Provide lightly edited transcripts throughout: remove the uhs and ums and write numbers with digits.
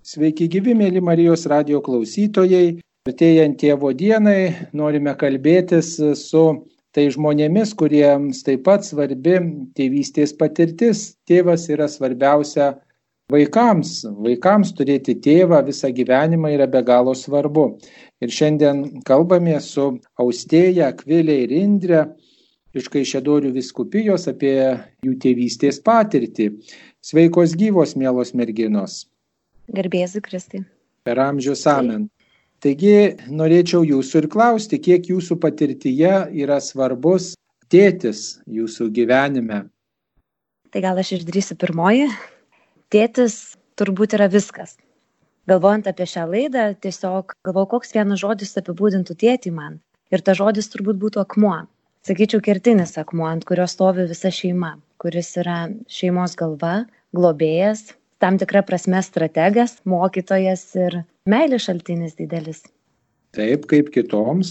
Sveiki gyvi, mėly Marijos radijo klausytojai. Artėjant Tėvo dienai norime kalbėtis su tai žmonėmis, kuriems taip pat svarbi tėvystės patirtis. Tėvas yra svarbiausia vaikams. Vaikams turėti tėvą visą gyvenimą yra be galo svarbu. Ir šiandien kalbame su Austėja, Akvilė ir Indre iš Kaišiadorių vyskupijos apie jų tėvystės patirtį. Sveikos gyvos, mielos merginos. Garbėzu Kristai. Per amžius amen. Taigi norėčiau jūsų ir klausti, kiek jūsų patirtyje yra svarbus tėtis jūsų gyvenime? Tai gal aš išdrįsiu pirmoji. Tėtis turbūt yra viskas. Galvojant apie šią laidą, tiesiog galvojau, koks vienas žodis apibūdintų tėtį man. Ir ta žodis turbūt būtų akmuo. Sakyčiau, kertinis akmuo, ant kurio stovi visa šeima, kuris yra šeimos galva, globėjas, tam tikra prasme strategas, mokytojas ir meilės šaltinis didelis. Taip, kaip kitoms?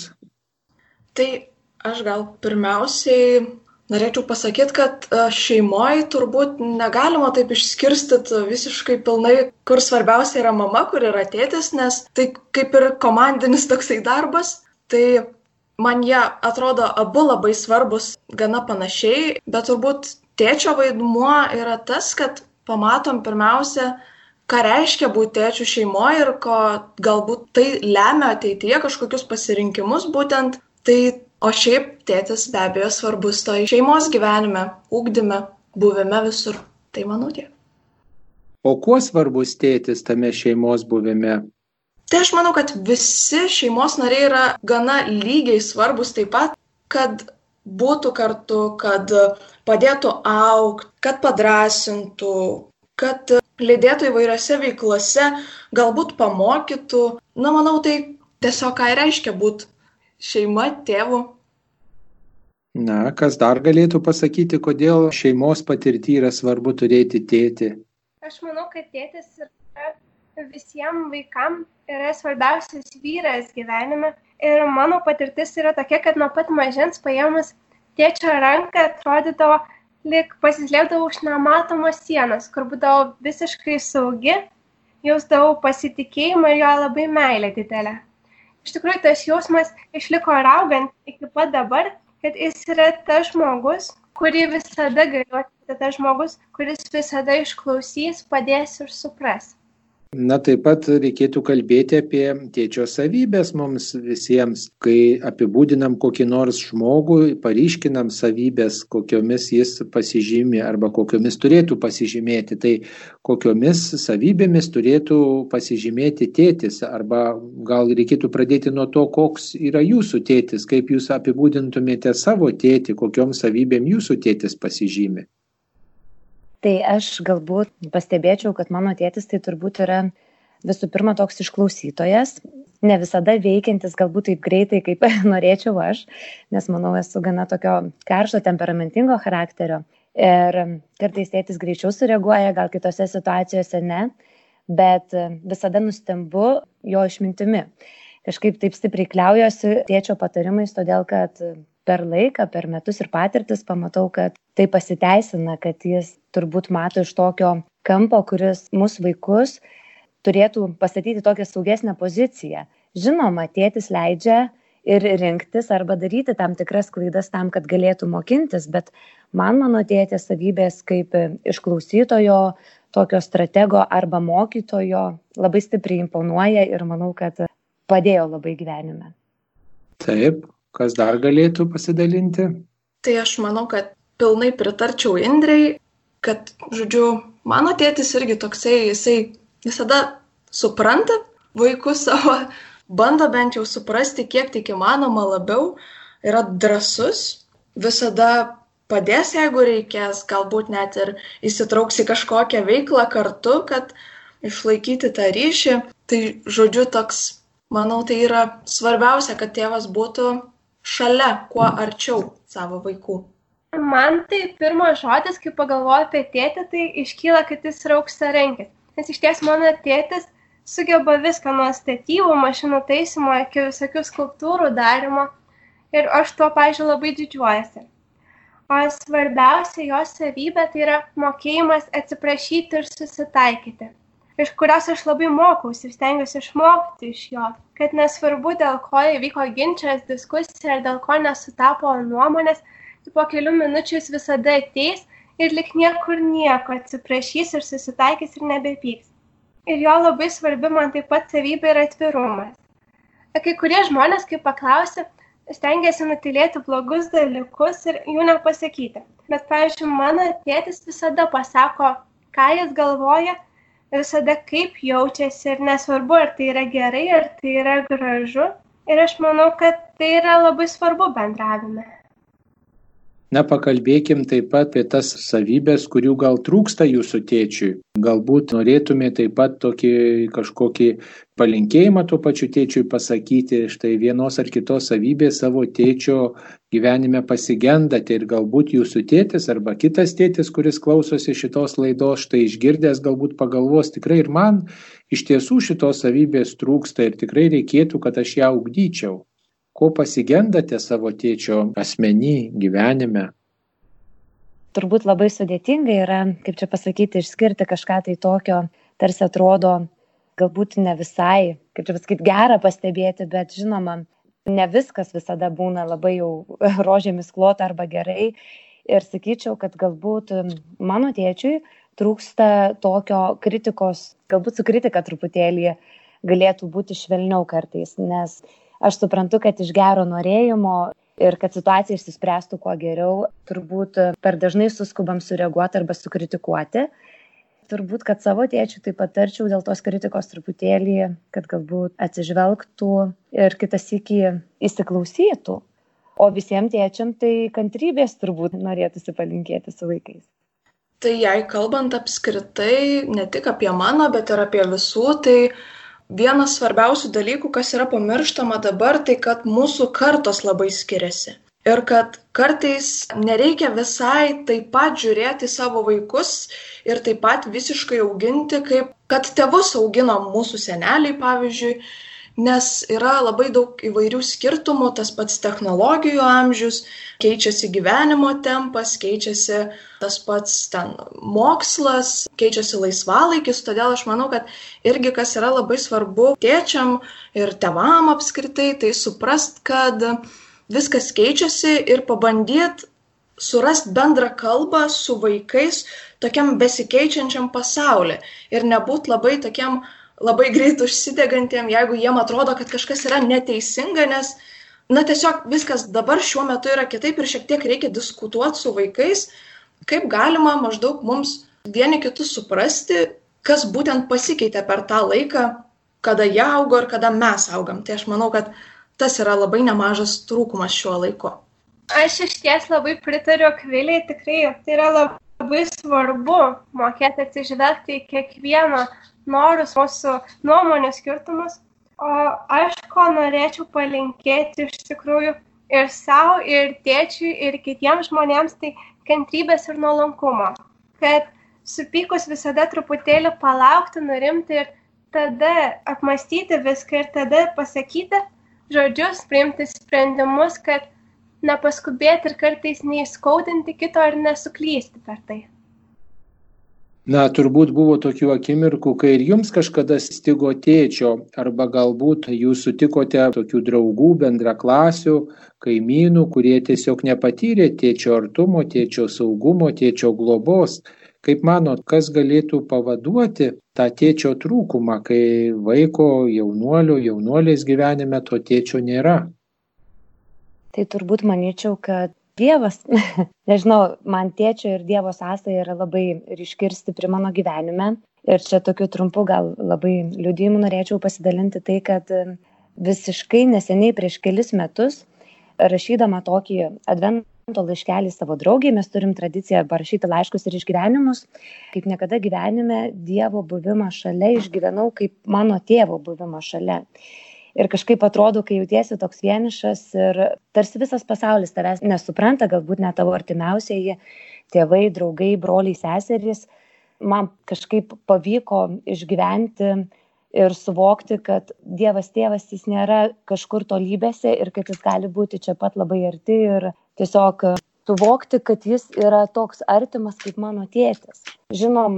Tai aš gal pirmiausiai norėčiau pasakyti, kad šeimoje turbūt negalima taip išskirstyti visiškai pilnai, kur svarbiausia yra mama, kur yra tėtis, nes tai kaip ir komandinis toksai darbas. Tai man jie atrodo abu labai svarbus, gana panašiai, bet turbūt tėčio vaidmuo yra tas, kad pamatom pirmiausia, ką reiškia būti tėčiu šeimoje ir ko galbūt tai lemia ateityje kažkokius pasirinkimus būtent. Tai, o šiaip tėtis be abejo svarbus to šeimos gyvenime, ugdyme, buvime visur. Tai manau tiek. O kuo svarbus tėtis tame šeimos buvime? Tai aš manau, kad visi šeimos nariai yra gana lygiai svarbus taip pat, kad būtų kartu, kad padėtų augti, kad padrąsintų, kad lydėtų įvairiose veiklose, galbūt pamokytų. Manau, tai tiesiog ką reiškia būti šeima, tėvu. Kas dar galėtų pasakyti, kodėl šeimos patirty yra svarbu turėti tėtį? Aš manau, kad tėtis yra visiems vaikams yra svarbiausias vyras gyvenime. Ir mano patirtis yra tokia, kad nuo pat mažens paėmus tėčio ranką atrodydavo, lyg pasislėpdavau už nematomos sienos, kur būdavau visiškai saugi, jausdavau pasitikėjimą ir jo labai meilę didelę. Iš tikrųjų, tas jausmas išliko ir augant iki pat dabar, kad jis yra tas žmogus, kurį visada galiu, tas žmogus, kuris visada išklausys, padės ir supras. Taip pat reikėtų kalbėti apie tėčio savybės mums visiems, kai apibūdinam kokį nors žmogų, paryškinam savybės, kokiomis jis pasižymi arba kokiomis turėtų pasižymėti. Tai kokiomis savybėmis turėtų pasižymėti tėtis, arba gal reikėtų pradėti nuo to, koks yra jūsų tėtis, kaip jūs apibūdintumėte savo tėtį, kokiom savybėm jūsų tėtis pasižymi. Tai aš galbūt pastebėčiau, kad mano tėtis tai turbūt yra visų pirma toks išklausytojas, ne visada veikiantis galbūt taip greitai, kaip norėčiau aš, nes manau esu gana tokio karšto temperamentingo charakterio ir kartais tėtis greičiau sureaguoja, gal kitose situacijose ne, bet visada nustembu jo išmintimi. Kažkaip taip stipriai kliaujuosi tėčio patarimais, todėl kad per laiką, per metus ir patirtis pamatau, kad tai pasiteisina, kad jis turbūt mato iš tokio kampo, kuris mūsų vaikus turėtų pastatyti tokią saugesnę poziciją. Žinoma, tėtis leidžia ir rinktis arba daryti tam tikras klaidas tam, kad galėtų mokintis, bet mano tėtės savybės kaip išklausytojo, tokio stratego arba mokytojo labai stipriai imponuoja ir manau, kad padėjo labai gyvenime. Taip. Kas dar galėtų pasidalinti? Tai aš manau, kad pilnai pritarčiau Indrei, kad, mano tėtis irgi toksai, jisai visada supranta vaikus savo, bando bent jau suprasti, kiek tik įmanoma labiau, yra drąsus, visada padės, jeigu reikės, galbūt net ir įsitrauks į kažkokią veiklą kartu, kad išlaikyti tą ryšį. Tai, toks, manau, tai yra svarbiausia, kad tėvas būtų šalia, kuo arčiau savo vaikų. Man tai pirmas žodis, kai pagalvoju apie tėtį, tai iškyla, kad jis yra auksarankis. Nes iš ties mano tėtis sugeba viską nuo statybų, mašinų taisymo, iki visokių skulptūrų darimo. Ir aš tuo, pavyzdžiui, labai didžiuojasi. O svarbiausia jo savybė tai yra mokėjimas atsiprašyti ir susitaikyti. iš kurios aš labai mokausi ir stengiuosi išmokti iš jo. Kad nesvarbu, dėl ko įvyko ginčas, diskusija ir dėl ko nesutapo nuomonės, po kelių minučių jis visada ateis ir lik niekur nieko atsiprašys ir susitaikys ir nebepyks. Ir jo labai svarbi man taip pat savybė yra atvirumas. Kai kurie žmonės, kai paklausia, stengiasi nutylėti blogus dalykus ir jų nepasakyti. Bet, pavyzdžiui, mano tėtis visada pasako, ką jis galvoja, visada kaip jaučiasi ir nesvarbu, ar tai yra gerai, ar tai yra gražu. Ir aš manau, kad tai yra labai svarbu bendravime. Na, pakalbėkim taip pat apie tas savybės, kurių gal trūksta jūsų tėčiui. Galbūt norėtume taip pat kažkokį palinkėjimą tuo pačiu tėčiui pasakyti, štai vienos ar kitos savybės savo tėčio gyvenime pasigendate ir galbūt jūsų tėtis arba kitas tėtis, kuris klausosi šitos laidos, štai išgirdęs galbūt pagalvos, tikrai ir man iš tiesų šitos savybės trūksta ir tikrai reikėtų, kad aš ją ugdyčiau. Ko pasigendate savo tėčio asmeny gyvenime? Turbūt labai sudėtinga yra, kaip čia pasakyti, išskirti kažką tai tokio, tarsi atrodo, galbūt ne visai, kaip čia pasakyti, gera pastebėti, bet žinoma, ne viskas visada būna labai jau rožėmis klota arba gerai. Ir sakyčiau, kad galbūt mano tėčiui trūksta tokio kritikos, galbūt su kritika truputėlį galėtų būti švelniau kartais, nes aš suprantu, kad iš gero norėjimo ir kad situacija išsispręstų kuo geriau, turbūt per dažnai suskubam sureaguoti arba sukritikuoti. Turbūt, kad savo tėčiui tai patarčiau dėl tos kritikos truputėlį, kad galbūt atsižvelgtų ir kitas sykį įsiklausytų. O visiems tėčiam tai kantrybės turbūt norėtųsi palinkėti su vaikais. Tai jei kalbant apskritai, ne tik apie mano, bet ir apie visų, tai vienas svarbiausių dalykų, kas yra pamirštama dabar, tai kad mūsų kartos labai skiriasi. Ir kad kartais nereikia visai taip pat žiūrėti savo vaikus ir taip pat visiškai auginti, kaip kad tėvus augino mūsų seneliai, pavyzdžiui, nes yra labai daug įvairių skirtumų, tas pats technologijų amžius, keičiasi gyvenimo tempas, keičiasi tas pats mokslas, keičiasi laisvalaikis, todėl aš manau, kad irgi kas yra labai svarbu tėčiam ir tėvam apskritai, tai suprast, kad viskas keičiasi ir pabandyt surast bendrą kalbą su vaikais tokiam besikeičiančiam pasauly ir nebūt labai greit užsidegantiem, jeigu jiem atrodo, kad kažkas yra neteisinga, nes tiesiog viskas dabar šiuo metu yra kitaip ir šiek tiek reikia diskutuoti su vaikais, kaip galima maždaug mums vieni kitus suprasti, kas būtent pasikeitė per tą laiką, kada jie augo ir kada mes augam. Tai aš manau, kad tas yra labai nemažas trūkumas šiuo laiku. Aš išties labai pritariu Akvilei, tikrai tai yra labai svarbu mokėti atsižvelgti į kiekvieno norus, mūsų nuomonių skirtumus. O aš ko norėčiau palinkėti iš tikrųjų ir savo, ir tėčiui, ir kitiems žmonėms, tai kantrybės ir nuolankumo. Kad supykus visada truputėlį palaukti, nurimti ir tada apmastyti viską ir tada pasakyti žodžius, priimti sprendimus, kad nepaskubėti ir kartais neįskaudinti kito ir nesuklysti per tai. Na, turbūt buvo tokių akimirkų, kai ir jums kažkada stigo tėčio, arba galbūt jūs sutikote tokių draugų, bendraklasių, kaimynų, kurie tiesiog nepatyrė tėčio artumo, tėčio saugumo, tėčio globos. Kaip manot, kas galėtų pavaduoti tą tėčio trūkumą, kai vaiko, jaunuolės gyvenime to tėčio nėra? Tai turbūt manyčiau, kad Dievas, nežinau, man tėčio ir Dievo sąsaja yra labai ryški ir stipri mano gyvenime. Ir čia tokiu trumpu gal labai liudijimu norėčiau pasidalinti tai, kad visiškai neseniai prieš kelis metus, rašydama tokį advento laiškelį savo draugiai, mes turim tradiciją parašyti laiškus ir išgyvenimus. Kaip niekada gyvenime Dievo buvimą šalia išgyvenau kaip mano tėvo buvimą šalia. Ir kažkaip atrodo, kai jautiesi toks vienišas ir tarsi visas pasaulis tavęs nesupranta, galbūt net tavo artimiausieji tėvai, draugai, broliai, seserys, man kažkaip pavyko išgyventi ir suvokti, kad Dievas tėvas jis nėra kažkur tolybėse ir kad jis gali būti čia pat labai arti ir tiesiog suvokti, kad jis yra toks artimas kaip mano tėtis. Žinoma,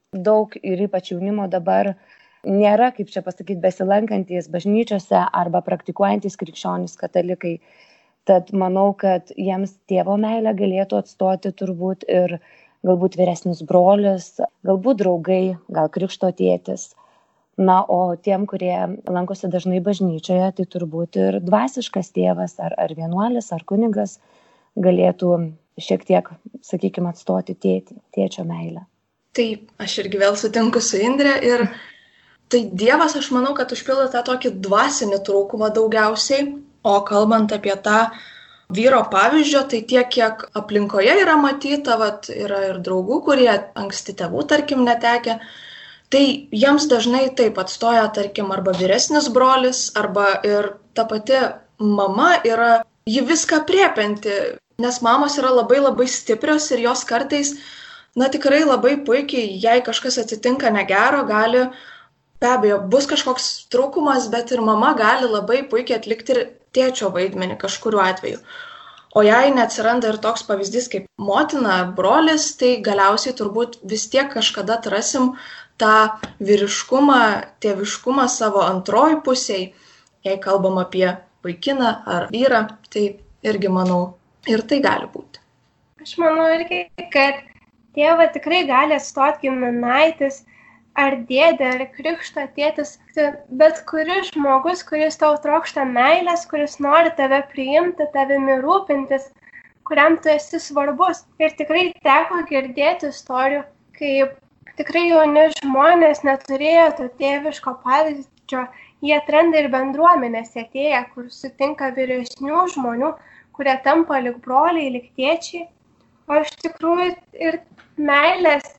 daug ir ypač jaunimo dabar nėra, kaip čia pasakyti, besilankantys bažnyčiose arba praktikuojantys krikščionys katalikai. Tad manau, kad jiems tėvo meilę galėtų atstoti turbūt ir galbūt vyresnis brolis, galbūt draugai, gal krikšto tėtis. Na, o tiem, kurie lankosi dažnai bažnyčioje, tai turbūt ir dvasiškas tėvas ar vienuolis, ar kunigas galėtų šiek tiek, sakykime, atstoti tėčio meilę. Taip, aš irgi vėl sutinku su Indre ir tai Dievas, aš manau, kad užpildo tą tokį dvasinį trūkumą daugiausiai, o kalbant apie tą vyro pavyzdžio, tai tiek, kiek aplinkoje yra matyta, yra ir draugų, kurie anksti tėvų, tarkim, netekę, tai jiems dažnai taip atstoja, tarkim, arba vyresnis brolis, arba ir ta pati mama yra, ji viską apriepianti, nes mamos yra labai labai stiprios ir jos kartais, tikrai labai puikiai, jei kažkas atsitinka negero, gali, be abejo, bus kažkoks trūkumas, bet ir mama gali labai puikiai atlikti ir tėčio vaidmenį kažkuriuo atveju. O jei neatsiranda ir toks pavyzdys kaip motina ar brolis, tai galiausiai turbūt vis tiek kažkada atrasim tą vyriškumą, tėviškumą savo antroj pusėj, jei kalbam apie vaikiną ar vyrą, tai irgi manau, ir tai gali būti. Aš manau irgi, kad tėvą tikrai gali atstoti giminaitis, ar dėdė, ar krikšto tėtis, bet kuris žmogus, kuris tau trokšta meilės, kuris nori tave priimti, tavimi rūpintis, kuriam tu esi svarbus. Ir tikrai teko girdėti istorijų, kaip tikrai jauni žmonės neturėjo to tėviško pavyzdžio, jie atranda ir bendruomenės atėję, kur sutinka vyresnių žmonių, kurie tampa lyg broliai, lyg tėčiai. O iš tikrųjų ir meilės,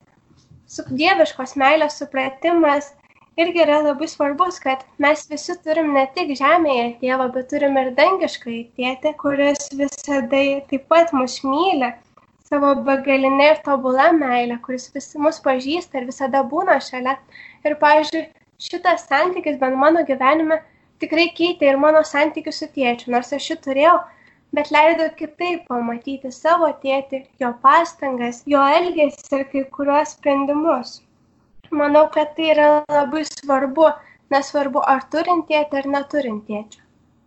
dieviškos meilės supratimas irgi yra labai svarbus, kad mes visi turim ne tik žemėje tėvą, bet turim ir dangiškąjį tėtį, kuris visada taip pat mus myli savo begalinė ir tobula meilė, kuris visi mus pažįsta ir visada būna šalia. Ir, pavyzdžiui, šitas santykis bent mano gyvenime tikrai keitė ir mano santykius su tėčiu, nors aš jį turėjau, bet leido kitaip pamatyti savo tėtį, jo pastangas, jo elgesį ir kai kuriuos sprendimus. Manau, kad tai yra labai svarbu, nesvarbu ar turint tėtį ar neturint tėčio.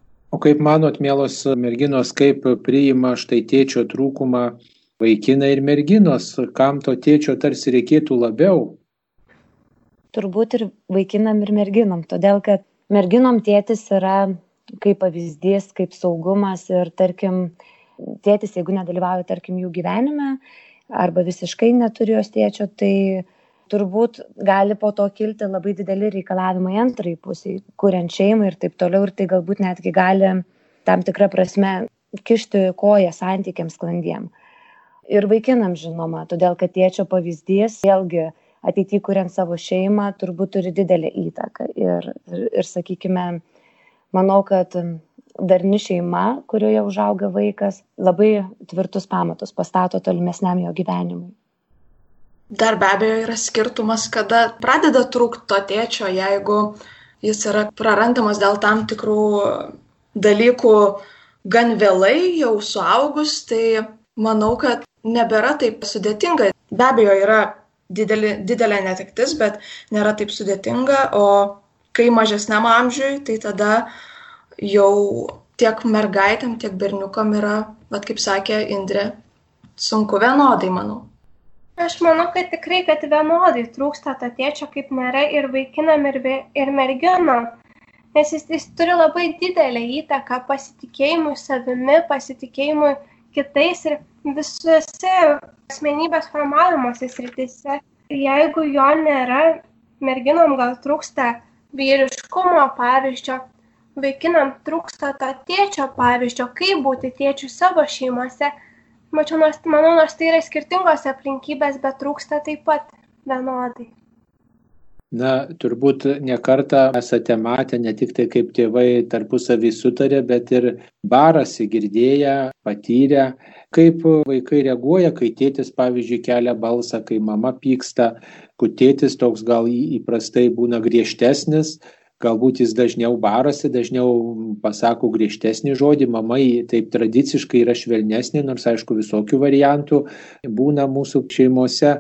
O kaip manot, mielos merginos, kaip priima štai tėčio trūkumą vaikinai ir merginos, kam to tėčio tarsi reikėtų labiau? Turbūt ir vaikinam ir merginom, todėl kad merginom tėtis yra kaip pavyzdys, kaip saugumas ir tarkim, tėtis, jeigu nedalyvauja, tarkim, jų gyvenime arba visiškai neturi jos tėčio, tai turbūt gali po to kilti labai dideli reikalavimai antrai pusiai, kuriant šeimą ir taip toliau, ir tai galbūt netgi gali tam tikrą prasme kišti koją santykiams sklandiem. Ir vaikinam žinoma, todėl kad tėčio pavyzdys, vėlgi ateityje kuriant savo šeimą, turbūt turi didelę įtaką. Ir sakykime, manau, kad darni šeima, kurioje užauga vaikas, labai tvirtus pamatus pastato tolimesniam jo gyvenimui. Dar be abejo yra skirtumas, kada pradeda trūkti to tėčio, jeigu jis yra prarandamas dėl tam tikrų dalykų gan vėlai, jau suaugus, tai manau, kad nebėra taip sudėtinga. Be abejo yra didelė netektis, bet nėra taip sudėtinga, o kai mažesniam amžiui, tai tada jau tiek mergaitėm, tiek berniukam yra, kaip sakė Indrė, sunku vienodai, manau. Aš manau, kad tikrai, kad vienodai trūksta to tėčio, kaip nėra ir vaikinam, ir merginom, nes jis turi labai didelę įtaką pasitikėjimui savimi, pasitikėjimui kitais ir visuose asmenybės formavimuose srityse. Jeigu jo nėra, merginom gal trūksta vyriškumo pavyzdžio, vaikinam trūksta to tėčio pavyzdžio, kaip būti tėčiu savo šeimose. Manau, nors tai yra skirtingos aplinkybės, bet trūksta taip pat vienodai. Na, turbūt ne kartą esate matę ne tik tai, kaip tėvai tarpusavį sutarė, bet ir barasi, girdėję, patyrę, kaip vaikai reaguoja, kai tėtis, pavyzdžiui, kelia balsą, kai mama pyksta, kur tėtis toks gal įprastai būna griežtesnis, galbūt jis dažniau barasi, dažniau pasako griežtesnį žodį, mama taip tradiciškai yra švelnesnė, nors aišku visokių variantų būna mūsų šeimose.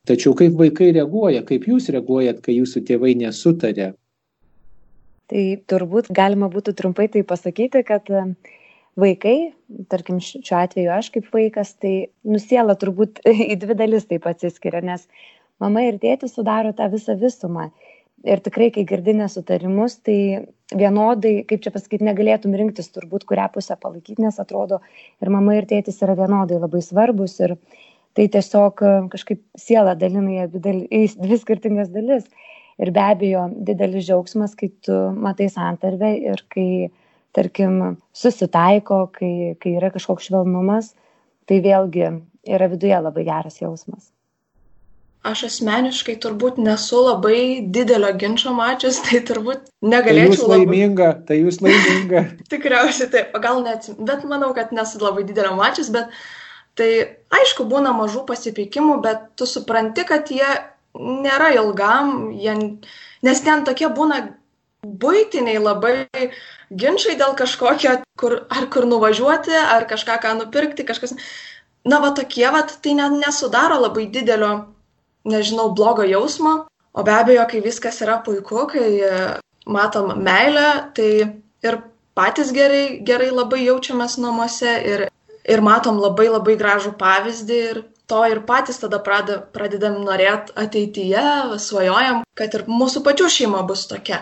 Tačiau kaip vaikai reaguoja, kaip jūs reaguojat, kai jūsų tėvai nesutarė? Tai turbūt galima būtų trumpai tai pasakyti, kad vaikai, tarkim šiuo atveju aš kaip vaikas, tai siela turbūt į dvi dalis taip atsiskiria, nes mama ir tėtis sudaro tą visą visumą. Ir tikrai, kai girdi nesutarimus, tai vienodai, kaip čia pasakyti, negalėtum rinktis turbūt, kurią pusę palaikyti, nes atrodo ir mama ir tėtis yra vienodai labai svarbus ir tai tiesiog kažkaip siela dalina į dvi skirtingas dalis. Ir be abejo, didelis džiaugsmas, kai tu matai santarvę ir kai, tarkim, susitaiko, kai yra kažkoks švelnumas, tai vėlgi yra viduje labai geras jausmas. Aš asmeniškai turbūt nesu labai didelio ginčo mačius, tai turbūt negalėčiau Tai jūs laiminga. Tikriausiai taip, gal net, bet manau, kad nesu labai didelio mačius, bet tai aišku būna mažų pasipykimų, bet tu supranti, kad jie nėra ilgam, nes ten tokie būna buitiniai labai ginčai dėl kažkokio, kur nuvažiuoti, ar kažką ką nupirkti, kažkas. Na, tokie, tai nesudaro labai didelio, nežinau, blogo jausmo, o be abejo, kai viskas yra puiku, kai matom meilę, tai ir patys gerai labai jaučiamės namuose ir matom labai labai gražų pavyzdį ir to ir patys tada pradedam norėti ateityje, svajojam, kad ir mūsų pačių šeima bus tokia.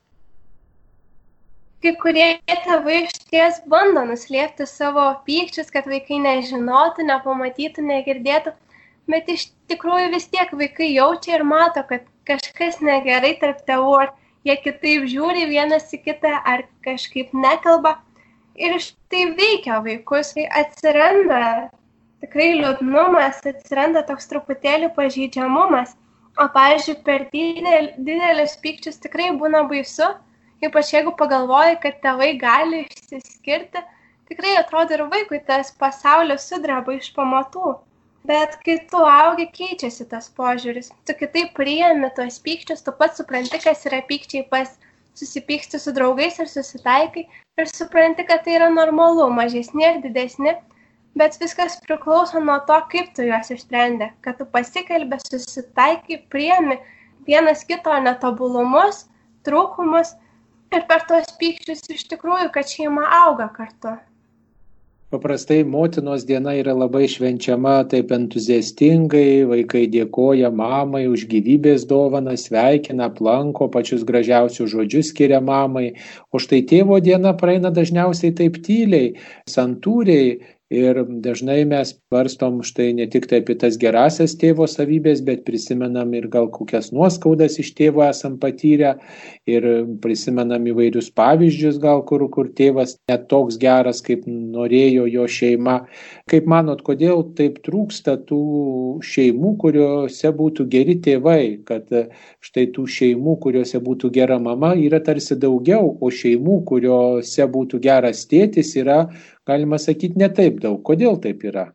Kai kurie tėvai išties bando nuslėpti savo pykčius, kad vaikai nežinotų, nepamatytų, negirdėtų, bet iš tikrųjų vis tiek vaikai jaučia ir mato, kad kažkas negerai tarp tėvų, ar jie kitaip žiūri vienas į kitą, ar kažkaip nekalba. Ir tai veikia vaikus, kai atsiranda tikrai liūdnumas, atsiranda toks truputėlį pažeidžiamumas. O pavyzdžiui, per didelis pykčius tikrai būna baisu, ypač jeigu pagalvoji, kad tėvai gali išsiskirti, tikrai atrodo ir vaikui tas pasaulis sudreba iš pamatų. Bet kai tu augi, keičiasi tas požiūris. Tu kitaip priimi tuos pykčius, tu pats supranti, kas yra pykčiai, susipyksti su draugais ir susitaikai ir supranti, kad tai yra normalu, mažesni ir didesni, bet viskas priklauso nuo to, kaip tu juos išsprendi, kad tu pasikalbė, susitaikai, priimi vienas kito netobulumus, trūkumus ir per tuos pykčius iš tikrųjų, kad šeima auga kartu. Paprastai motinos diena yra labai švenčiama taip entuziastingai, vaikai dėkoja mamai už gyvybės dovaną, sveikina, aplanko, pačius gražiausius žodžius skiria mamai, o štai tėvo diena praeina dažniausiai taip tyliai, santūriai ir dažnai mes varstom štai ne tik tai apie tas gerasias tėvo savybės, bet prisimenam ir gal kokias nuoskaudas iš tėvo esam patyrę ir prisimenam įvairius pavyzdžius gal, kur tėvas net toks geras, kaip norėjo jo šeima. Kaip manot, kodėl taip trūksta tų šeimų, kuriuose būtų geri tėvai, kad štai tų šeimų, kuriuose būtų gera mama, yra tarsi daugiau, o šeimų, kuriuose būtų geras tėtis, yra, galima sakyti, ne taip daug. Kodėl taip yra?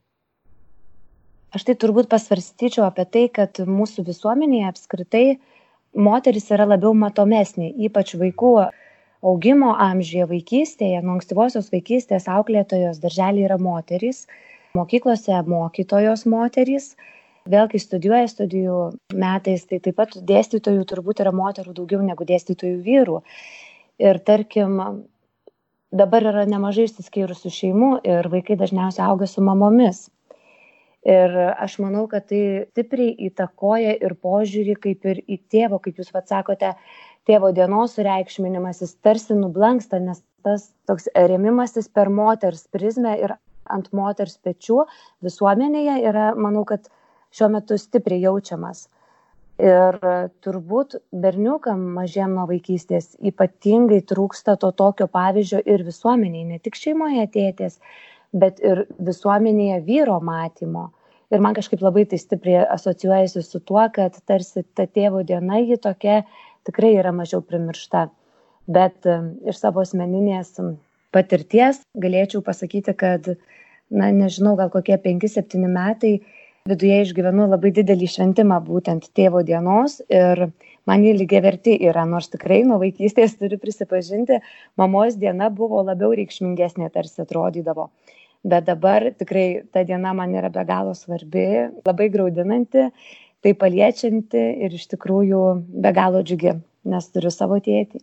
Aš tai turbūt pasvarstyčiau apie tai, kad mūsų visuomenėje apskritai moteris yra labiau matomesnė, ypač vaikų augimo amžiuje, vaikystėje, nuo ankstyvosios vaikystės auklėtojos darželiai yra moterys, mokyklose mokytojos moterys. Vėl, kai studijuoja studijų metais, tai taip pat dėstytojų turbūt yra moterų daugiau negu dėstytojų vyrų. Ir tarkim, dabar yra nemažai išsiskyrusių šeimų ir vaikai dažniausiai auga su mamomis. Ir aš manau, kad tai stipriai įtakoja ir požiūrį kaip ir į tėvo, kaip jūs sakote, tėvo dienos sureikšminimas, jis tarsi nublanksta, nes tas toks rėmimasis per moters prizmę ir ant moters pečių visuomenėje yra, manau, kad šiuo metu stipriai jaučiamas. Ir turbūt berniukam mažiem nuo vaikystės ypatingai trūksta to tokio pavyzdžio ir visuomenėje, ne tik šeimoje tėtės, bet ir visuomenėje vyro matymo. Ir man kažkaip labai tai stipriai asocijuojasi su tuo, kad tarsi ta tėvo diena ji tokia tikrai yra mažiau primiršta. Bet iš savo asmeninės patirties galėčiau pasakyti, kad, nežinau, gal kokie 5-7 metai viduje išgyvenu labai didelį šventimą būtent tėvo dienos ir man jį lygiaverti yra, nors tikrai nuo vaikystės turiu prisipažinti, mamos diena buvo labiau reikšmingesnė, tarsi atrodydavo. Bet dabar tikrai ta diena man yra be galo svarbi, labai graudinanti, tai paliečianti ir iš tikrųjų be galo džiugi, nes turiu savo tėtį.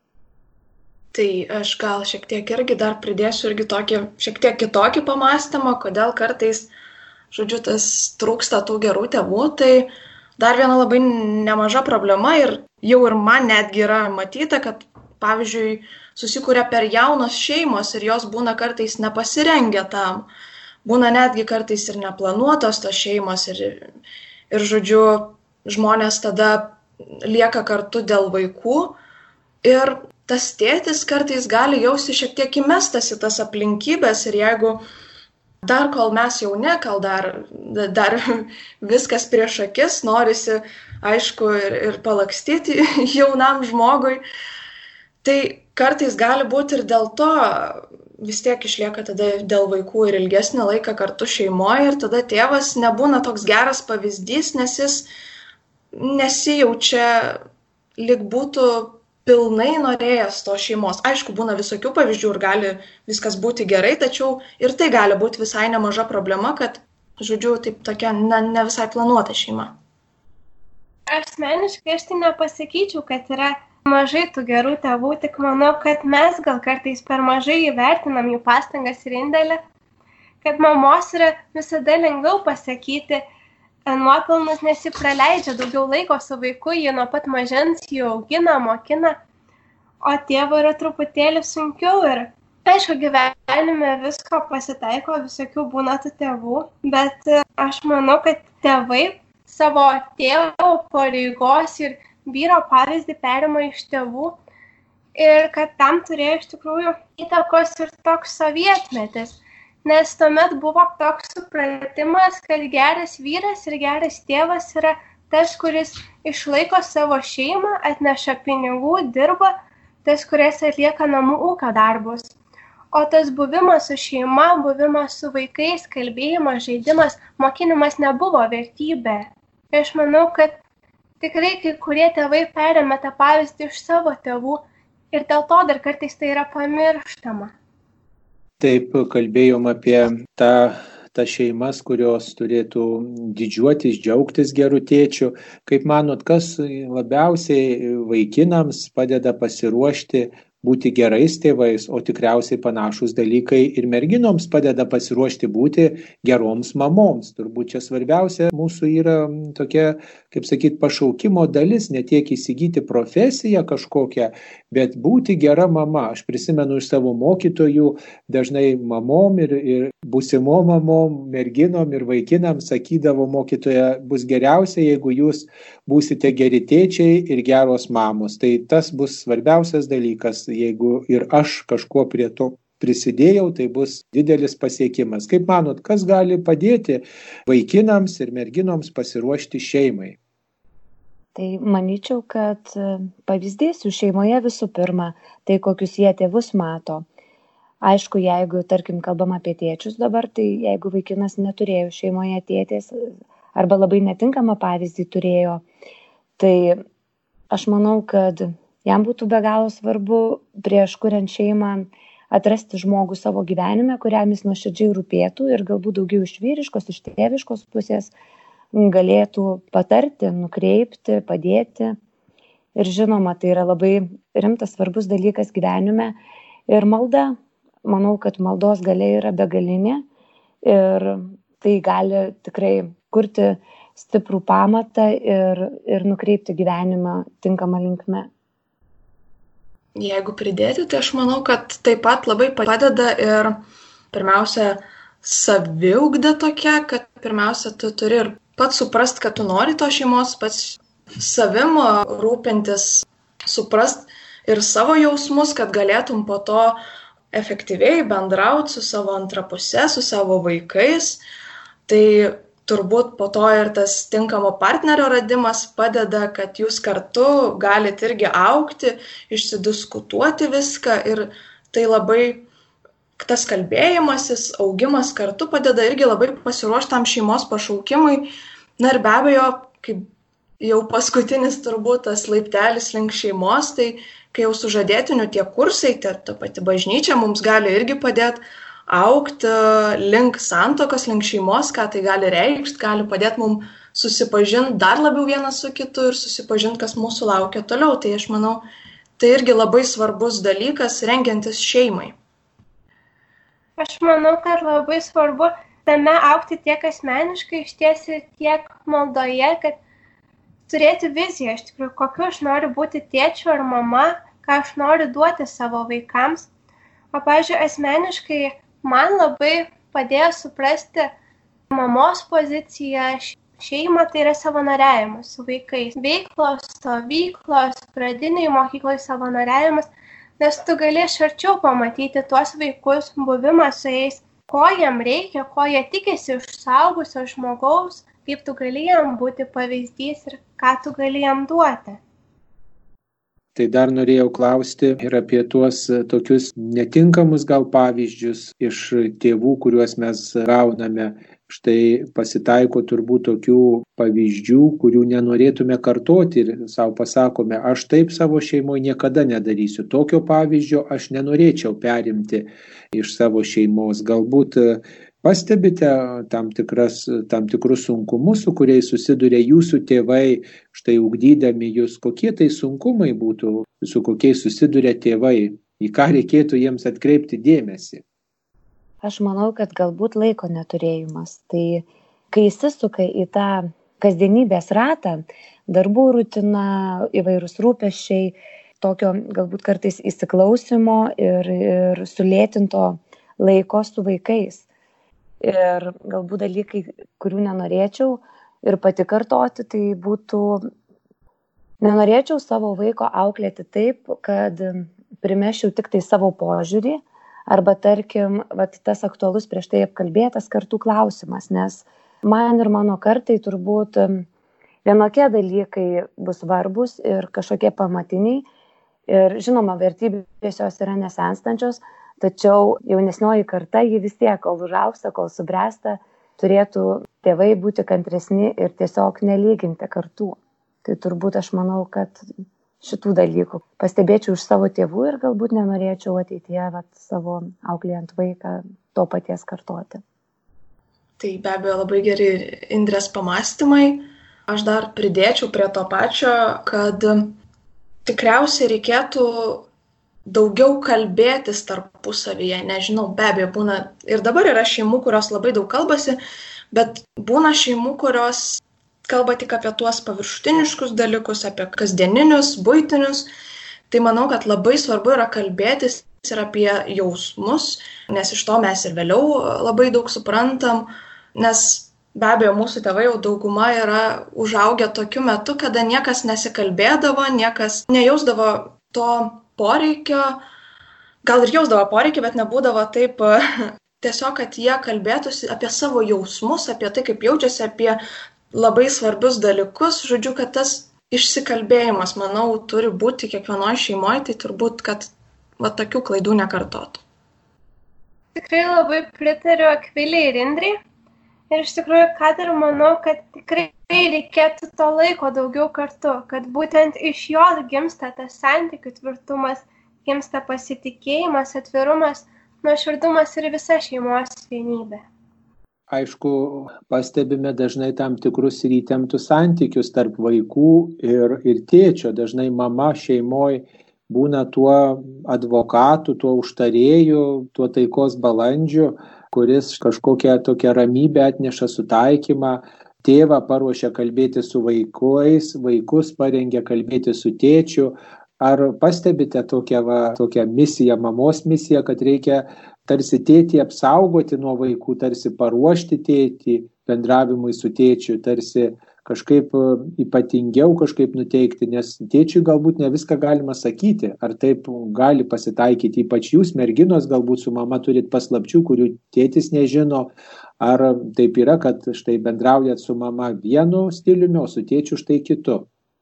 Tai aš gal šiek tiek irgi dar pridėsiu irgi tokį šiek tiek kitokį pamastymą, kodėl kartais, žodžiu, tas trūksta tų gerų tėvų. Tai dar viena labai nemaža problema ir jau ir man netgi yra matyta, kad pavyzdžiui susikuria per jaunos šeimos ir jos būna kartais nepasirengę tam. Būna netgi kartais ir neplanuotos tos šeimos ir žodžiu, žmonės tada lieka kartu dėl vaikų ir tas tėtis kartais gali jausti šiek tiek įmestas į tas aplinkybės ir jeigu dar kol mes jauni, kol dar viskas prieš akis, norisi, aišku, ir palakstyti jaunam žmogui, tai kartais gali būti ir dėl to vis tiek išlieka tada dėl vaikų ir ilgesnį laiką kartu šeimoje ir tada tėvas nebūna toks geras pavyzdys, nes jis nesijaučia lyg būtų pilnai norėjęs to šeimos. Aišku, būna visokių pavyzdžių ir gali viskas būti gerai, tačiau ir tai gali būti visai nemaža problema, kad, žodžiu, taip tokia ne visai planuota šeima. Asmeniškai aš tai nepasakyčiau, kad yra mažai tų gerų tėvų, tik manau, kad mes gal kartais per mažai įvertinam jų pastangas ir indėlį, kad mamos yra visada lengviau pasakyti nuopelnus, nes ji praleidžia daugiau laiko su vaiku, jie nuo pat mažens jį augina, mokina, o tėvo yra truputėlį sunkiau ir aišku, gyvenime visko pasitaiko, visokių būna tų tėvų, bet aš manau, kad tėvai savo tėvo pareigos ir vyro pavyzdį perima iš tėvų ir kad tam turėjo iš tikrųjų įtakos ir toks sovietmetis. Nes tuomet buvo toks supratimas, kad geras vyras ir geras tėvas yra tas, kuris išlaiko savo šeimą, atneša pinigų, dirba, tas, kuris atlieka namų ūkio darbus. O tas buvimas su šeima, buvimas su vaikais, kalbėjimas, žaidimas, mokinimas nebuvo vertybė. Ir aš manau, kad tikrai kai kurie tėvai perėmė tą pavyzdį iš savo tėvų ir dėl to dar kartais tai yra pamirštama. Taip, kalbėjom apie tą šeimas, kurios turėtų didžiuotis, džiaugtis geru tėčiu. Kaip manot, kas labiausiai vaikinams padeda pasiruošti būti gerais tėvais, o tikriausiai panašus dalykai ir merginoms padeda pasiruošti būti geroms mamoms. Turbūt čia svarbiausia mūsų yra tokia, kaip sakyt, pašaukimo dalis, ne tiek įsigyti profesiją kažkokią, bet būti gera mama. Aš prisimenu iš savo mokytojų, dažnai mamom ir būsimom mamom, merginom ir vaikinam sakydavo mokytoja, bus geriausia, jeigu jūs būsite geri tėčiai ir geros mamos. Tai tas bus svarbiausias dalykas. Jeigu ir aš kažkuo prie to prisidėjau, tai bus didelis pasiekimas. Kaip manot, kas gali padėti vaikinams ir merginoms pasiruošti šeimai? Tai manyčiau, kad pavyzdys jų šeimoje visų pirma, tai kokius jie tėvus mato. Aišku, jeigu, tarkim, kalbam apie tėčius dabar, tai jeigu vaikinas neturėjo šeimoje tėtės arba labai netinkamą pavyzdį turėjo, tai aš manau, kad jam būtų be galo svarbu prieš kuriant šeimą atrasti žmogų savo gyvenime, kuriam jis nuoširdžiai rūpėtų ir galbūt daugiau iš vyriškos, iš tėviškos pusės galėtų patarti, nukreipti, padėti. Ir žinoma, tai yra labai rimtas, svarbus dalykas gyvenime. Ir malda, manau, kad maldos galia yra begalinė ir tai gali tikrai kurti stiprų pamatą ir nukreipti gyvenimą tinkamą linkme. Jeigu pridėti, tai aš manau, kad taip pat labai padeda ir pirmiausia saviugda tokia, kad pirmiausia tu turi ir pats suprast, kad tu nori to šeimos, pats savim rūpintis, suprast ir savo jausmus, kad galėtum po to efektyviai bendrauti su savo antrapuse, su savo vaikais. Tai turbūt po to ir tas tinkamo partnerio radimas padeda, kad jūs kartu galite irgi augti, išsidiskutuoti viską ir tai labai, tas kalbėjimasis, augimas kartu padeda irgi labai pasiruošti tam šeimos pašaukimui. Na ir be abejo, kaip jau paskutinis turbūt tas laiptelis link šeimos, tai kai jau sužadėtinių tie kursai, ta pati bažnyčia mums gali irgi padėti augti link santokos, link šeimos, ką tai gali reikšti, gali padėti mums susipažinti dar labiau vienas su kitu ir susipažinti, kas mūsų laukia toliau. Tai aš manau, tai irgi labai svarbus dalykas rengiantis šeimai. Aš manau, kad labai svarbu tame augti tiek asmeniškai, išties ir tiek maldoje, kad turėti viziją, iš tikrųjų, kokiu aš noriu būti tėčiu ar mama, ką aš noriu duoti savo vaikams. O, pavyzdžiui, asmeniškai man labai padėjo suprasti mamos poziciją, šeima tai yra savanoriavimas su vaikais. Veiklos, stovyklos, pradiniai mokyklai savanoriavimas, nes tu gali iš arčiau pamatyti tuos vaikus, buvimą su jais, ko jam reikia, ko jie tikisi iš suaugusio žmogaus, kaip tu gali jam būti pavyzdys ir ką tu gali jam duoti. Tai dar norėjau klausti ir apie tuos tokius netinkamus gal pavyzdžius iš tėvų, kuriuos mes gauname. Štai pasitaiko turbūt tokių pavyzdžių, kurių nenorėtume kartoti ir savo pasakome, aš taip savo šeimoje niekada nedarysiu. Tokio pavyzdžio aš nenorėčiau perimti iš savo šeimos. Galbūt pastebite tam tikrus sunkumus, su kuriais susiduria jūsų tėvai, štai ugdydami jūs, kokie tai sunkumai būtų, su kokiais susiduria tėvai, į ką reikėtų jiems atkreipti dėmesį. Aš manau, kad galbūt laiko neturėjimas. Tai kai įsisuka į tą kasdienybės ratą, darbų rutina, įvairūs rūpesčiai, tokio galbūt kartais įsiklausimo ir sulėtinto laiko su vaikais. Ir galbūt dalykai, kurių nenorėčiau ir pati kartoti, tai būtų, nenorėčiau savo vaiko auklėti taip, kad primesčiau tik tai savo požiūrį, arba tarkim, tas aktualus prieš tai apkalbėtas kartų klausimas, nes man ir mano kartai turbūt vienokie dalykai bus svarbus ir kažkokie pamatiniai. Ir žinoma, vertybės jos yra nesenstančios, tačiau jaunesnioji karta, ji vis tiek, kol užaugsta, kol subręsta, turėtų tėvai būti kantresni ir tiesiog nelyginti kartų. Tai turbūt aš manau, kad šitų dalykų pastebėčiau iš savo tėvų ir galbūt nenorėčiau ateityje savo auklėjant vaiką to paties kartoti. Tai be abejo labai geri Indrės pamastymai. Aš dar pridėčiau prie to pačio, kad tikriausiai reikėtų daugiau kalbėtis tarpusavyje. Nežinau, be abejo būna ir dabar yra šeimų, kurios labai daug kalbasi, bet būna šeimų, kurios kalba tik apie tuos paviršutiniškus dalykus, apie kasdieninius, buitinius. Tai manau, kad labai svarbu yra kalbėtis ir apie jausmus, nes iš to mes ir vėliau labai daug suprantam, nes be abejo mūsų tėvai jau dauguma yra užaugę tokiu metu, kada niekas nesikalbėdavo, niekas nejausdavo to poreikio, gal ir jausdavo poreikį, bet nebūdavo taip tiesiog, kad jie kalbėtųsi apie savo jausmus, apie tai, kaip jaučiasi, apie labai svarbius dalykus, žodžiu, kad tas išsikalbėjimas, manau, turi būti kiekvienoje šeimoje, tai turbūt, kad tokių klaidų nekartotų. Tikrai labai pritariu Akvilei ir Indrei. Ir iš tikrųjų, ką dar manau, kad tikrai reikėtų to laiko daugiau kartu, kad būtent iš jo gimsta tas santykių tvirtumas, gimsta pasitikėjimas, atvirumas, nuoširdumas ir visa šeimos vienybė. Aišku, pastebime dažnai tam tikrus ir įtemptus santykius tarp vaikų ir tėčio. Dažnai mama šeimoje būna tuo advokatu, tuo užtarėju, tuo taikos balandžiu, kuris kažkokią tokią ramybę atneša, sutaikymą. Tėvą paruošia kalbėti su vaikais, vaikus parengia kalbėti su tėčiu. Ar pastebite tokią misiją, mamos misiją, kad reikia tarsi tėtį apsaugoti nuo vaikų, tarsi paruošti tėtį bendravimui su tėčiu, tarsi kažkaip ypatingiau kažkaip nuteikti, nes tėčiui galbūt ne viską galima sakyti. Ar taip gali pasitaikyti, ypač jūs, merginos, galbūt su mama turit paslapčių, kurių tėtis nežino, ar taip yra, kad štai bendraujat su mama vienu stiliumi, o su tėčiu štai kitu?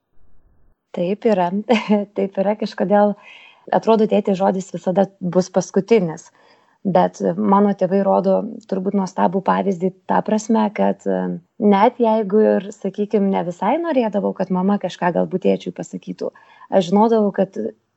Taip yra, kažkodėl atrodo tėtės žodis visada bus paskutinis. Bet mano tėvai rodo turbūt nuostabų pavyzdį tą prasme, kad net jeigu ir, sakykime, ne visai norėdavau, kad mama kažką galbūt tėčiui pasakytų, aš žinodavau, kad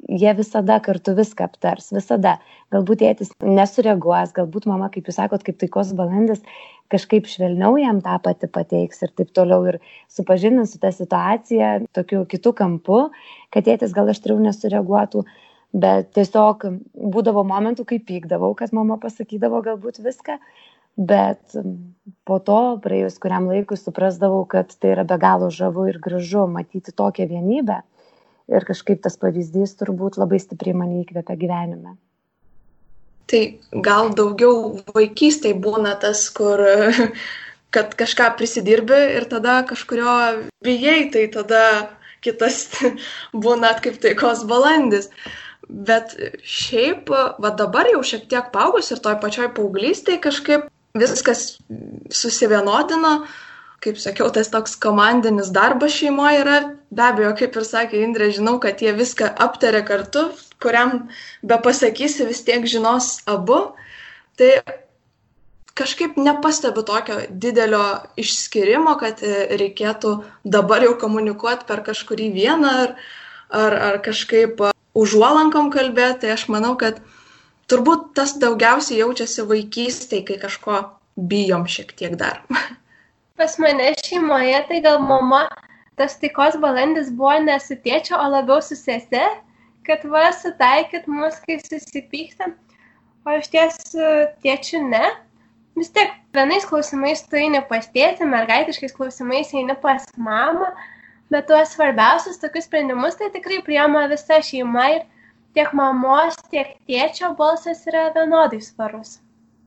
jie visada kartu viską aptars, visada. Galbūt tėtis nesureaguos, galbūt mama, kaip jūs sakot, kaip taikos balandis, kažkaip švelniau jam tą patį pateiks ir taip toliau ir supažindins su tą situaciją tokiu kitu kampu, kad tėtis gal aštriau nesureaguotų, bet tiesiog būdavo momentų, kai pykdavau, kad mama pasakydavo galbūt viską, bet po to, praėjus kuriam laikui, suprasdavau, kad tai yra be galo žavu ir gražu matyti tokią vienybę ir kažkaip tas pavyzdys turbūt labai stipriai mane įkvėpia gyvenime. Tai gal daugiau vaikystėje būna tas, kur kad kažką prisidirbi ir tada kažkurio bijai, tai tada kitas būna kaip taikos balandis. Bet šiaip, va dabar jau šiek tiek paaugus ir toj pačioj paauglystėje kažkaip viskas susivienodino. Kaip sakiau, tas toks komandinis darbas šeimoje yra, be abejo, kaip ir sakė Indrė, žinau, kad jie viską aptarė kartu, kuriam be pasakysi vis tiek žinos abu. Tai kažkaip nepastebiu tokio didelio išskirimo, kad reikėtų dabar jau komunikuoti per kažkurį vieną ar kažkaip užuolankom kalbėti. Tai aš manau, kad turbūt tas daugiausiai jaučiasi vaikystėje, kai kažko bijom šiek tiek dar. Pas mane šeimoje, tai gal mama, tas taikos balandis buvo ne su tėčiu, o labiau su sese, kad va sutaikyt mus, kai susipyktam, o iš ties tėčiu ne. Vis tiek vienais klausimais tu eini pas tėtį, mergaitiškais klausimais eini pas mamą, bet tuos svarbiausius tokius sprendimus tai tikrai priima visa šeima ir tiek mamos, tiek tėčio balsas yra vienodai svarus.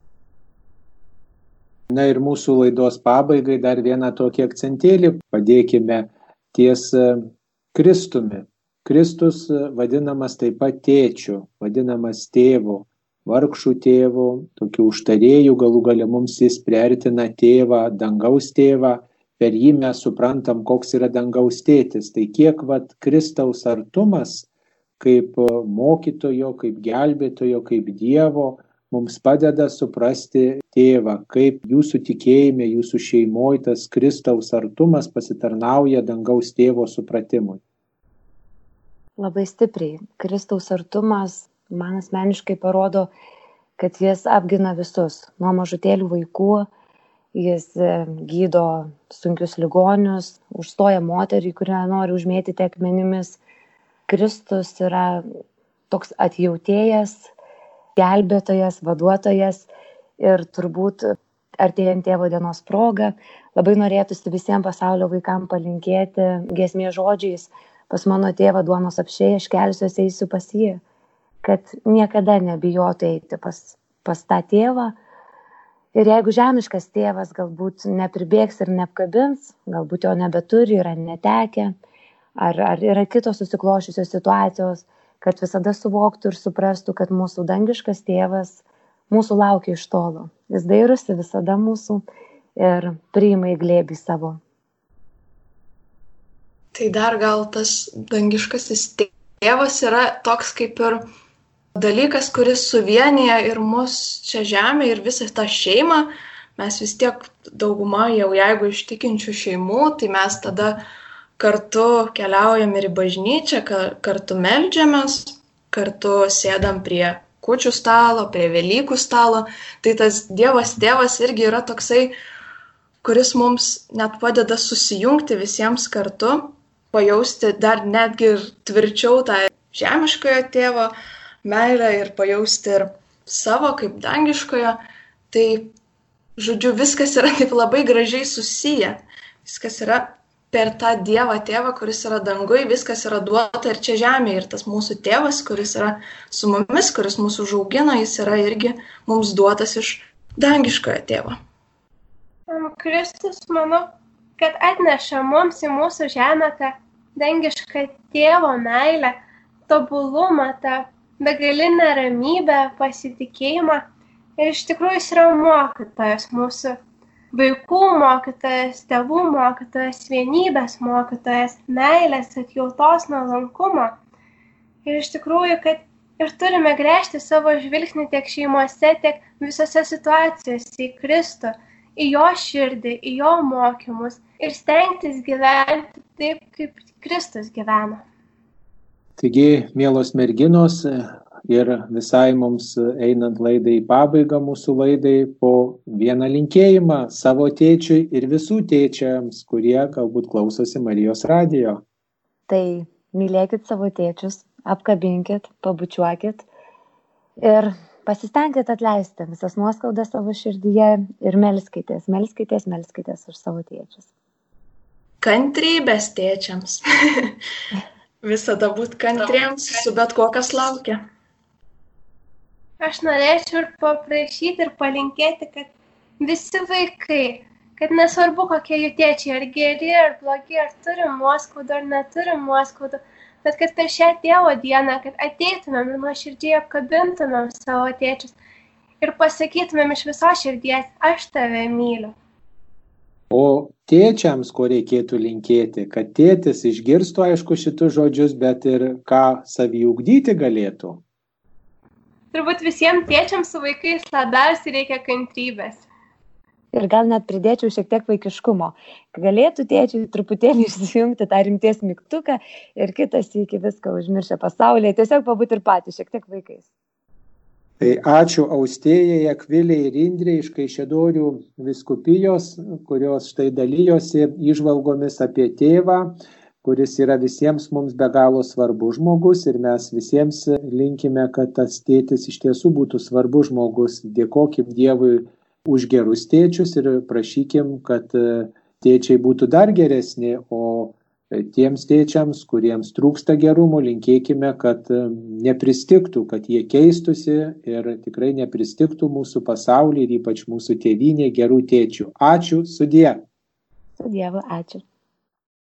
Na ir mūsų laidos pabaigai dar vieną tokį akcentėlį padėkime ties Kristumi. Kristus vadinamas taip pat tėčiu, vadinamas tėvu, vargšų tėvu, tokių užtarėjų, galų gale mums jis priartina tėvą, dangaus tėvą, per jį mes suprantam, koks yra dangaus tėtis. Tai kiek Kristaus artumas kaip mokytojo, kaip gelbėtojo, kaip Dievo mums padeda suprasti tėvą, kaip jūsų tikėjime, jūsų šeimoje tas Kristaus artumas pasitarnauja dangaus tėvo supratimui. Labai stipriai. Kristaus artumas man asmeniškai parodo, kad jis apgina visus, nuo mažutėlių vaikų, jis gydo sunkius ligonius, užstoja moterį, kurią nori užmėtyti akmenimis. Kristus yra toks atjautėjas, gelbėtojas, vaduotojas ir turbūt artėjant Tėvo dienos proga labai norėtųsi visiems pasaulio vaikams palinkėti giesmės žodžiais: pas mano tėvą duonos apsčiai, aš kelsiuosi eisiu pas jį, kad niekada nebijotų eiti pas tą tėvą. Ir jeigu žemiškas tėvas galbūt nepribėgs ir neapkabins, galbūt jo nebeturi, yra netekę, ar yra kitos susiklošiusios situacijos, kad visada suvoktų ir suprastų, kad mūsų dangiškas tėvas mūsų laukia iš tolo. Jis dairosi visada mūsų ir priima į glėbį savo. Tai dar gal tas dangiškasis tėvas yra toks kaip ir dalykas, kuris suvienyje ir mus čia žemė ir visą tą šeimą. Mes vis tiek dauguma jau jeigu iš tikinčių šeimų, tai mes tada kartu keliaujam ir į bažnyčią, kartu meldžiamės, kartu sėdam prie kūčių stalo, prie Velykų stalo. Tai tas Dievas tėvas irgi yra toksai, kuris mums net padeda susijungti visiems kartu, pajausti dar netgi ir tvirčiau tą žemiškojo tėvo meilę ir pajausti ir savo kaip dangiškojo. Tai, žodžiu, viskas yra taip labai gražiai susiję. Viskas yra per tą Dievą tėvą, kuris yra dangui, viskas yra duota ir čia žemėje. Ir tas mūsų tėvas, kuris yra su mumis, kuris mūsų užaugino, jis yra irgi mums duotas iš dangiškojo tėvo. Kristus, manau, kad atneša mums į mūsų žemę tą dangišką tėvo meilę, tobulumą, tą begalinę ramybę, pasitikėjimą. Ir iš tikrųjų jis yra mokytojas mūsų. Vaikų mokytojas, tėvų mokytojas, vienybės mokytojas, meilės, atjautos, nuolankumo. Ir iš tikrųjų, kad ir turime gręžti savo žvilgsnį tiek šeimose, tiek visose situacijose į Kristų, į jo širdį, į jo mokymus ir stengtis gyventi taip, kaip Kristus gyveno. Taigi, mielos merginos, ir visai mums einant laidai į pabaigą mūsų laidai, po vieną linkėjimą savo tėčiui ir visų tėčiams, kurie galbūt klausosi Marijos radijo. Tai mylėkit savo tėčius, apkabinkit, pabučiuokit ir pasistengkit atleisti visas nuoskaudas savo širdyje ir melskitės už savo tėčius. Kantrybės tėčiams. Visada būt kantriems su bet kuo, kas laukia. Aš norėčiau ir paprašyti ir palinkėti, kad visi vaikai, kad nesvarbu kokie jų tėčiai, ar geri, ar blogi, ar turim nuoskaudų, ar neturim nuoskaudų, bet kad per šią tėvo dieną, kad ateitumėm ir nuoširdžiai apkabintumėm savo tėčius ir pasakytumėm iš visos širdies, aš tave myliu. O tėčiams, ko reikėtų linkėti, kad tėtis išgirstų, aišku, šitus žodžius, bet ir ką saviugdyti galėtų? Turbūt visiems tėčiams su vaikais labiausiai reikia kantrybės. Ir gal net pridėčiau šiek tiek vaikiškumo. Galėtų tėčiai truputėlį išsijungti tą rimties mygtuką ir kitas iki viską užmiršę pasaulyje, tiesiog pabūti ir patys šiek tiek vaikais. Tai ačiū Austėjai, Akvilei ir Indrei iš Kaišiadorių vyskupijos, kurios štai dalyjosi įžvalgomis apie tėvą, kuris yra visiems mums be galo svarbus žmogus ir mes visiems linkime, kad tas tėtis iš tiesų būtų svarbus žmogus. Dėkokim Dievui už gerus tėčius ir prašykim, kad tėčiai būtų dar geresni, o tiems tėčiams, kuriems trūksta gerumo, linkėkime, kad nepristigtų, kad jie keistusi ir tikrai nepristigtų mūsų pasaulį ir ypač mūsų tėvynė gerų tėčių. Ačiū, sudie. Su Dievu, ačiū.